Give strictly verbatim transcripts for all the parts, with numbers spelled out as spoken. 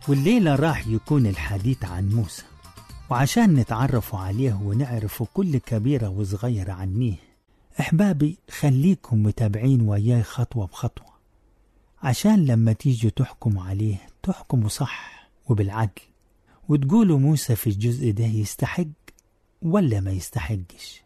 والليلة راح يكون الحديث عن موسى، وعشان نتعرفوا عليه ونعرفوا كل كبيرة وصغيرة عنيه، أحبابي خليكم متابعين وياه خطوة بخطوة، عشان لما تيجوا تحكموا عليه تحكموا صح وبالعدل، وتقولوا موسى في الجزء ده يستحق ولا ما يستحقش.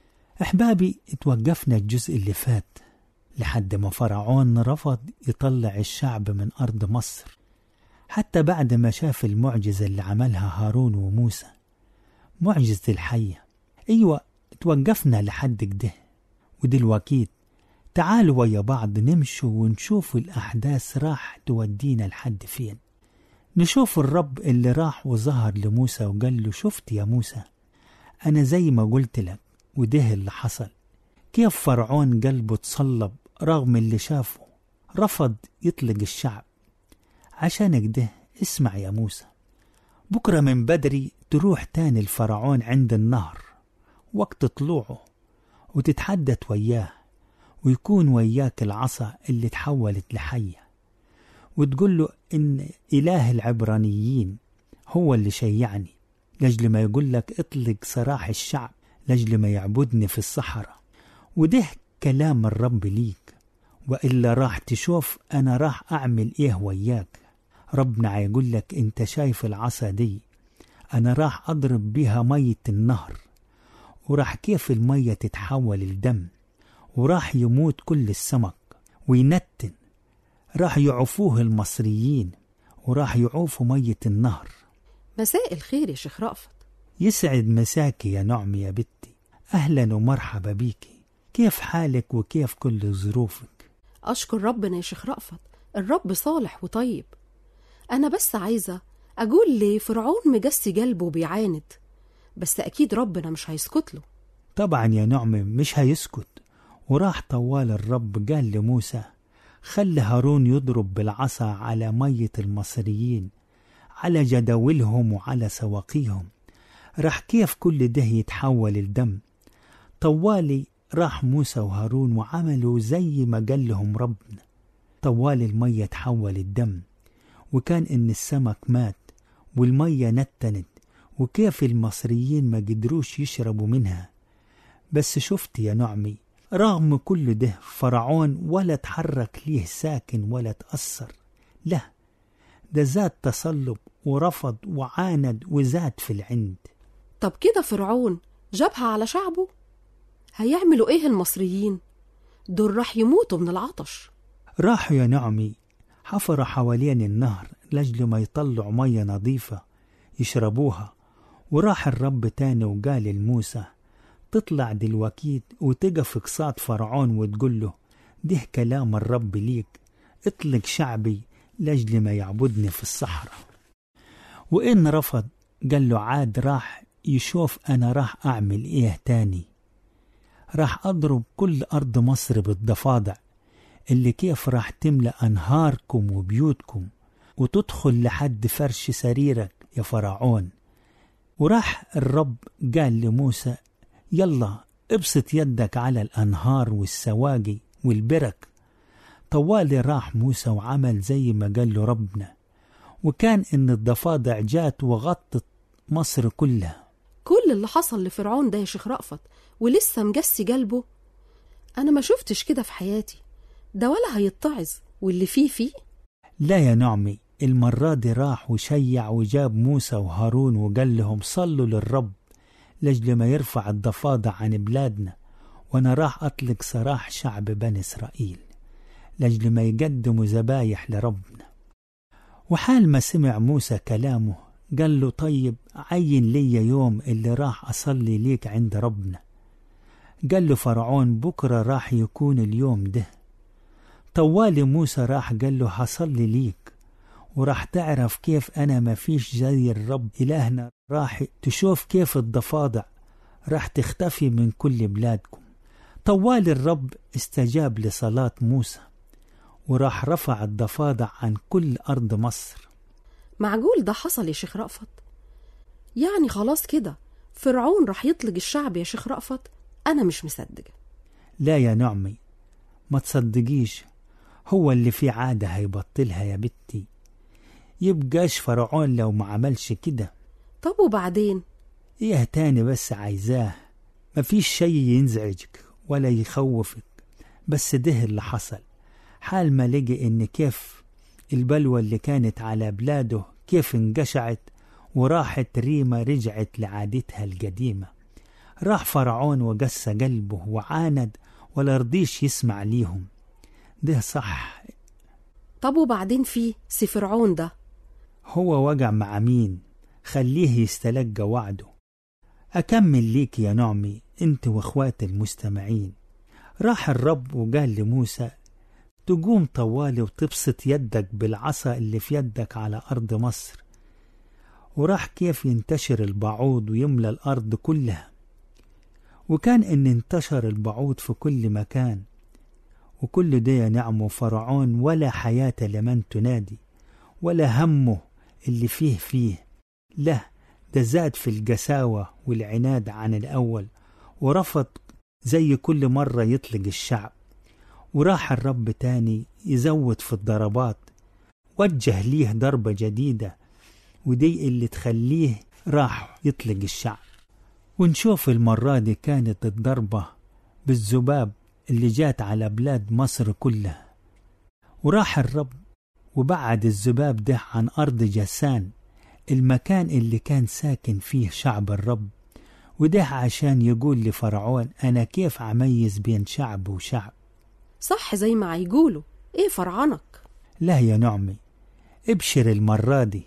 أحبابي اتوقفنا الجزء اللي فات لحد ما فرعون رفض يطلع الشعب من أرض مصر، حتى بعد ما شاف المعجزة اللي عملها هارون وموسى، معجزة الحية. أيوة توقفنا لحد كده، ودلوقتي تعالوا ويا بعض نمشوا ونشوف الأحداث راح تودينا لحد فين. نشوف الرب اللي راح وظهر لموسى وقال له شفت يا موسى أنا زي ما قلت لك، وده اللي حصل. كيف فرعون قلبه تصلب رغم اللي شافه، رفض يطلق الشعب. عشان كده اسمع يا موسى، بكرة من بدري تروح تاني الفرعون عند النهر وقت طلوعه، وتتحدث وياه، ويكون وياك العصا اللي تحولت لحية، وتقول له إن إله العبرانيين هو اللي شيعني لجل ما يقول لك اطلق سراح الشعب لجل ما يعبدني في الصحراء. وده كلام الرب ليك، وإلا راح تشوف أنا راح أعمل إيه وياك. ربنا يقول لك أنت شايف العصا دي، أنا راح أضرب بها مية النهر، وراح كيف المية تتحول الدم، وراح يموت كل السمك وينتن، راح يعوفوه المصريين، وراح يعوفوا مية النهر. مساء الخير يا شيخ رأفت. يسعد مساكي يا نعم يا بنتي، أهلا ومرحبا بيكي، كيف حالك وكيف كل ظروفك؟ أشكر ربنا يا شيخ رأفت، الرب صالح وطيب. أنا بس عايزة أقول لي فرعون مجسي قلبه وبيعاند، بس أكيد ربنا مش هيسكت له. طبعا يا نعم مش هيسكت. وراح طوال الرب قال لموسى خلي هارون يضرب بالعصا على مية المصريين، على جداولهم وعلى سواقيهم، راح كيف كل ده يتحول الدم. طوالي راح موسى وهارون وعملوا زي ما قال لهم ربنا، طوال المية تحول الدم، وكان إن السمك مات والمية نتنت، وكيف المصريين ما قدروش يشربوا منها. بس شفت يا نعمي رغم كل ده فرعون ولا تحرك ليه ساكن ولا تأثر، لا ده زاد تصلب ورفض وعاند وزاد في العند. طب كده فرعون جابها على شعبه؟ هيعملوا ايه المصريين؟ دول راح يموتوا من العطش. راحوا يا نعمي حفروا حوالين النهر لجل ما يطلعوا مية نظيفة يشربوها. وراح الرب تاني وقال لموسى تطلع دلوقتي وتقف قصاد فرعون وتقول له ده كلام الرب ليك، اطلق شعبي لجل ما يعبدني في الصحراء. وإن رفض قال له عاد راح يشوف أنا راح أعمل إيه تاني، راح أضرب كل أرض مصر بالضفادع اللي كيف راح تملأ أنهاركم وبيوتكم وتدخل لحد فرش سريرك يا فرعون. وراح الرب قال لموسى يلا ابسط يدك على الأنهار والسواقي والبرك. طوالي راح موسى وعمل زي ما قال له ربنا، وكان إن الضفادع جات وغطت مصر كلها. كل اللي حصل لفرعون ده يا شيخ رأفت ولسه مجسي قلبه؟ أنا ما شفتش كده في حياتي، ده ولا هيتعظ واللي فيه فيه. لا يا نعمي المرة دي راح وشيع وجاب موسى وهارون وقال لهم صلوا للرب لجل ما يرفع الضفادع عن بلادنا، وانا راح اطلق سراح شعب بني اسرائيل لجل ما يقدموا ذبايح لربنا. وحال ما سمع موسى كلامه قال له طيب عين لي يوم اللي راح اصلي ليك عند ربنا. قال له فرعون بكرة راح يكون اليوم ده. طوالي موسى راح قال له هصلي ليك وراح تعرف كيف أنا ما فيش زي الرب إلهنا، راح تشوف كيف الضفادع راح تختفي من كل بلادكم. طوال الرب استجاب لصلاة موسى وراح رفع الضفادع عن كل أرض مصر. معقول ده حصل يا شيخ رأفت؟ يعني خلاص كده فرعون راح يطلق الشعب يا شيخ رأفت؟ أنا مش مصدقة. لا يا نعمي ما تصدقيش، هو اللي في عادة هيبطلها يا بنتي. يبقاش فرعون لو ما عملش كده. طب وبعدين؟ ايه تاني بس عايزاه؟ مفيش شي ينزعجك ولا يخوفك، بس ده اللي حصل. حال ما لقي ان كيف البلوى اللي كانت على بلاده كيف انقشعت وراحت ريما رجعت لعادتها القديمة. راح فرعون وقسى قلبه وعاند ولا رضيش يسمع ليهم. ده صح. طب وبعدين فيه سي فرعون ده؟ هو وقع مع مين؟ خليه يستلقى وعده. أكمل ليك يا نعمي انت واخوات المستمعين. راح الرب وقال لموسى تقوم طوالي وتبسط يدك بالعصا اللي في يدك على أرض مصر. وراح كيف ينتشر البعوض ويملى الأرض كلها. وكان إن انتشر البعوض في كل مكان، وكل ده نعمه فرعون ولا حياة لمن تنادي، ولا همه اللي فيه فيه. له ده زاد في القساوة والعناد عن الأول، ورفض زي كل مرة يطلق الشعب. وراح الرب تاني يزود في الضربات، وجه ليه ضربة جديدة، ودي اللي تخليه راح يطلق الشعب. ونشوف المرة دي كانت الضربة بالذباب اللي جات على بلاد مصر كلها. وراح الرب وبعد الذباب ده عن أرض جسان، المكان اللي كان ساكن فيه شعب الرب. وده عشان يقول لفرعون أنا كيف أميز بين شعب وشعب. صح زي ما يقولوا. ايه فرعنك؟ لا يا نعمي، ابشر المرة دي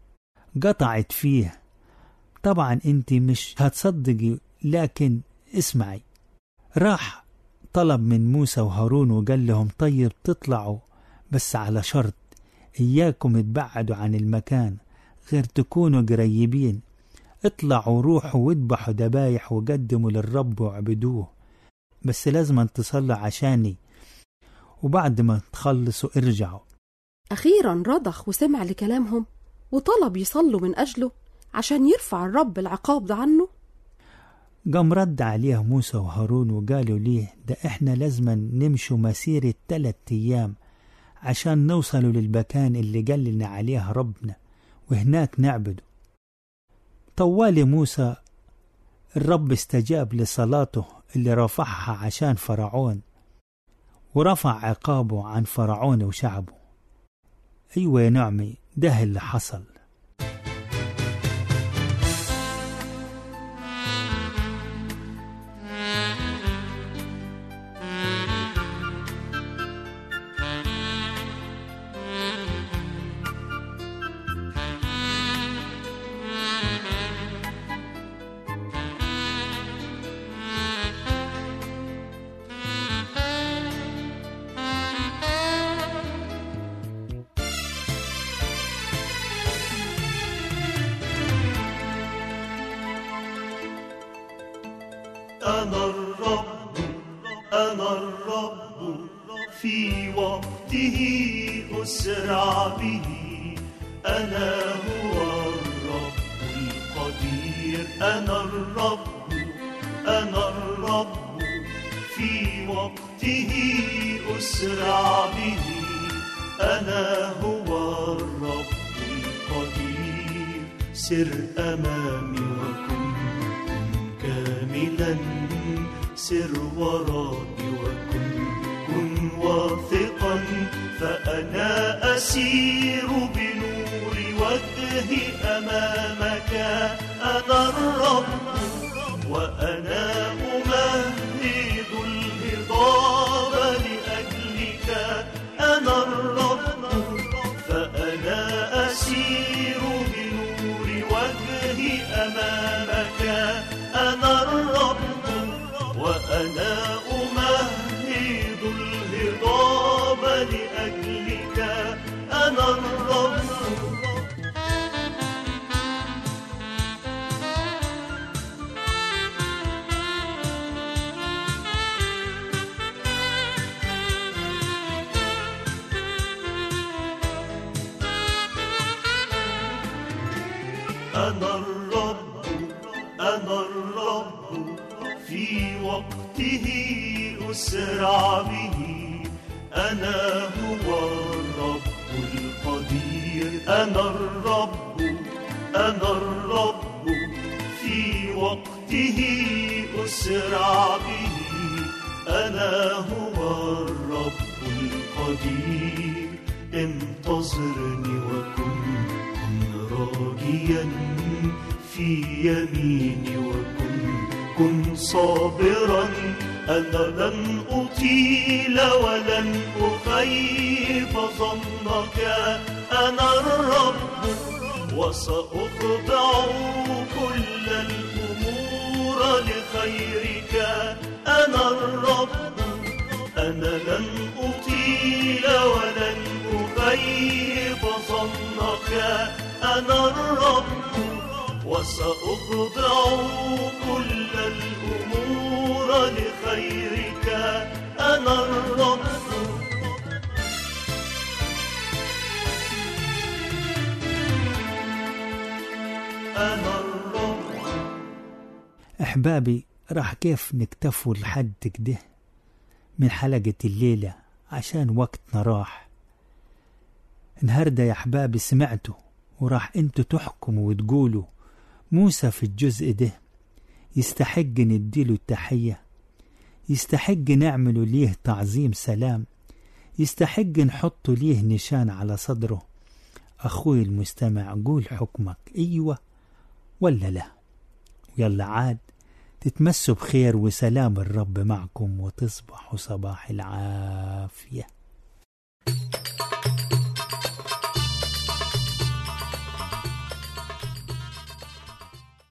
قطعت فيه. طبعا انت مش هتصدقي، لكن اسمعي. راح طلب من موسى وهارون وقال لهم طيب تطلعوا، بس على شرط إياكم تبعدوا عن المكان غير تكونوا قريبين. اطلعوا روحوا واذبحوا ذبايح وقدموا للرب وعبدوه، بس لازم تصلوا عشاني، وبعد ما تخلصوا ارجعوا. أخيرا رضخ وسمع لكلامهم وطلب يصلوا من أجله عشان يرفع الرب العقاب ده عنه. قام رد عليه موسى وهارون وقالوا ليه ده احنا لازم نمشوا مسيرة ثلاث ايام عشان نوصلوا للمكان اللي قال لنا عليه ربنا، وهناك نعبده. طوال موسى الرب استجاب لصلاته اللي رفعها عشان فرعون، ورفع عقابه عن فرعون وشعبه. أيوة يا نعمي، ده اللي حصل. أنا الرب أنا الرب في وقته أسرع به. أنا هو الرب القدير. أنا الرب أنا الرب في وقته أسرع به. أنا هو الرب القدير. سر أمامي وكن كاملا، سر ورائي وكن كن واثقا، فأنا أسير بنور وجهي أمامك. أنا الرب وأنا أمهد الهضاب لأجلك. أنا الرب فأنا أسير بنور وجهي أمامك. أنا الرب وأنا أمهد الهضاب لأجلك. أنا الرب. أنا الرب أنا الرب في وقته أسرع به. أنا هو الرب القدير. أنا الرب أنا الرب في وقته أسرع به أنا هو الرب القدير انتظرني وكن كن راجيا في يميني وكن كن صابرا أنا لن أطيل ولن أخيب ظنك أنا الرب وسأخضع كل الأمور لخيرك أنا الرب أنا لن أطيل ولن أخيب ظنك أنا الرب وسأخضع كل الأمور لخيرك أنا الرب أنا الرب. أحبابي، راح كيف نكتفوا لحد كده من حلقة الليلة عشان وقتنا راح. النهاردة يا أحبابي سمعتوا وراح انتوا تحكموا وتقولوا موسى في الجزء ده يستحق نديله التحية، يستحق نعمله ليه تعظيم سلام، يستحق نحطه ليه نشان على صدره. أخوي المستمع، قول حكمك أيوة ولا لا؟ ويلا عاد تتمسوا بخير وسلام الرب معكم وتصبحوا صباح العافية.